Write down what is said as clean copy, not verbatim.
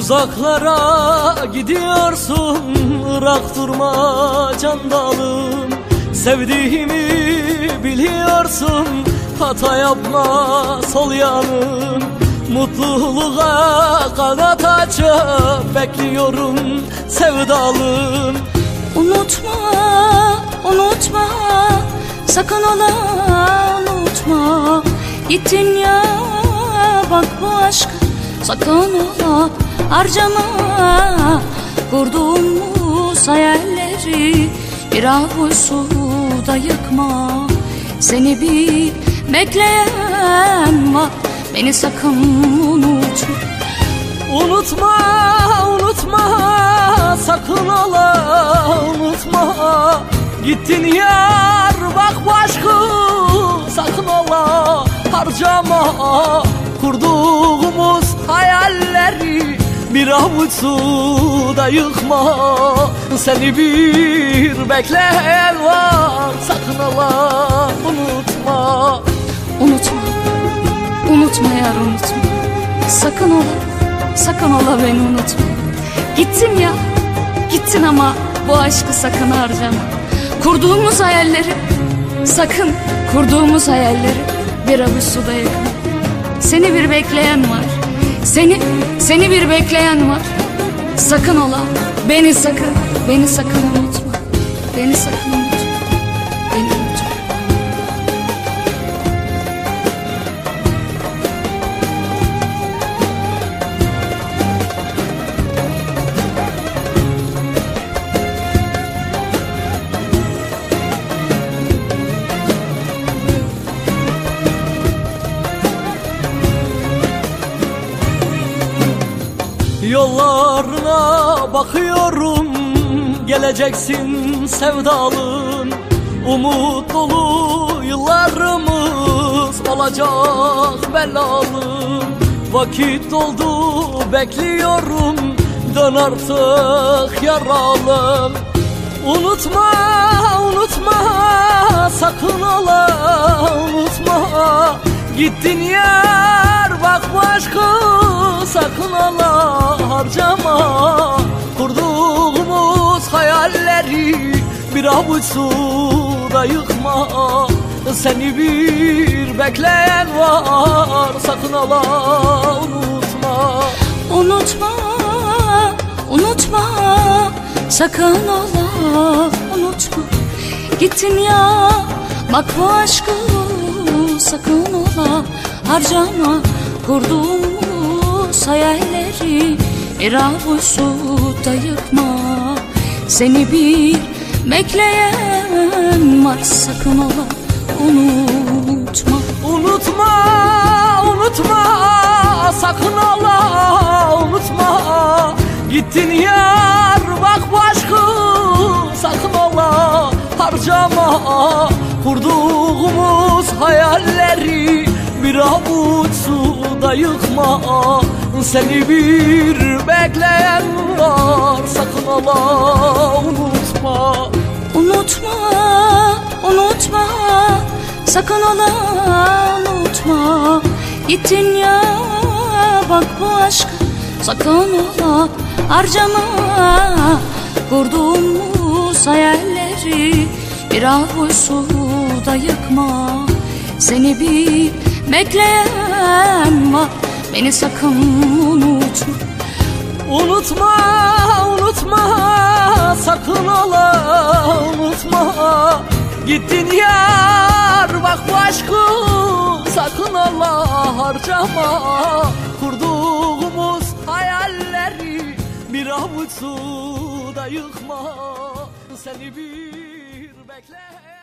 Uzaklara gidiyorsun, ırak durma can dalım. Sevdiğimi biliyorsun, hata yapma sol yanım. Mutluluğa kanat açıp bekliyorum sevdalım. Unutma, unutma, sakın ola unutma. Gittin ya bak bu aşkı, sakın ola harcama. Kurduğumuz hayalleri bir avuç suda yıkma. Seni bir bekleyen var, beni sakın unutma. Unutma, unutma, sakın ola unutma. Gittin yar bak bu aşkı, sakın ola harcama. Kurduğumuz hayalleri bir avuç suda yıkma. Seni bir bekleyen var, sakın ola unutma. Unutma, unutma yar unutma. Sakın ola, sakın ola beni unutma. Gittin ya, gittin ama bu aşkı sakın harcama. Kurduğumuz hayalleri, sakın kurduğumuz hayalleri bir avuç suda yıkma. Seni bir bekleyen var, seni bir bekleyen var. Sakın ola, beni sakın unutma. Beni sakın unutma, beni unutma. Yollarına bakıyorum, geleceksin sevdalım. Umut dolu yıllarımız olacak belalım. Vakit doldu bekliyorum, dön artık yaralım. Unutma, unutma, sakın ola unutma. Gittin yar bak bu aşkı, sakın ola harcama. Kurduğumuz hayalleri bir avuç suda yıkma. Seni bir bekleyen var, sakın ola unutma. Unutma, unutma, sakın ola unutma. Gittin ya bak bu aşkı, sakın ola harcama. Kurduğumuz hayalleri bir avuç suda yıkma. Seni bir bekleyen var, sakın ola unutma. Unutma, unutma, sakın ola unutma. Gittin yar bak bu aşkı, sakın ola harcama. Kurduğumuz hayalleri bir avuç suda yıkma. Seni bir bekleyen var, sakın ola unutma. Unutma, unutma, sakın ola unutma. Gittin ya bak bu aşkı, sakın ola harcama. Kurduğumuz hayalleri bir avuç suda yıkma. Seni bir bekleyen var, beni sakın unutma. Unutma, unutma, sakın ola unutma. Gittin yar bak bu aşkı, sakın ola harcama. Kurduğumuz hayalleri bir avuç suda yıkma. Seni bir bekle.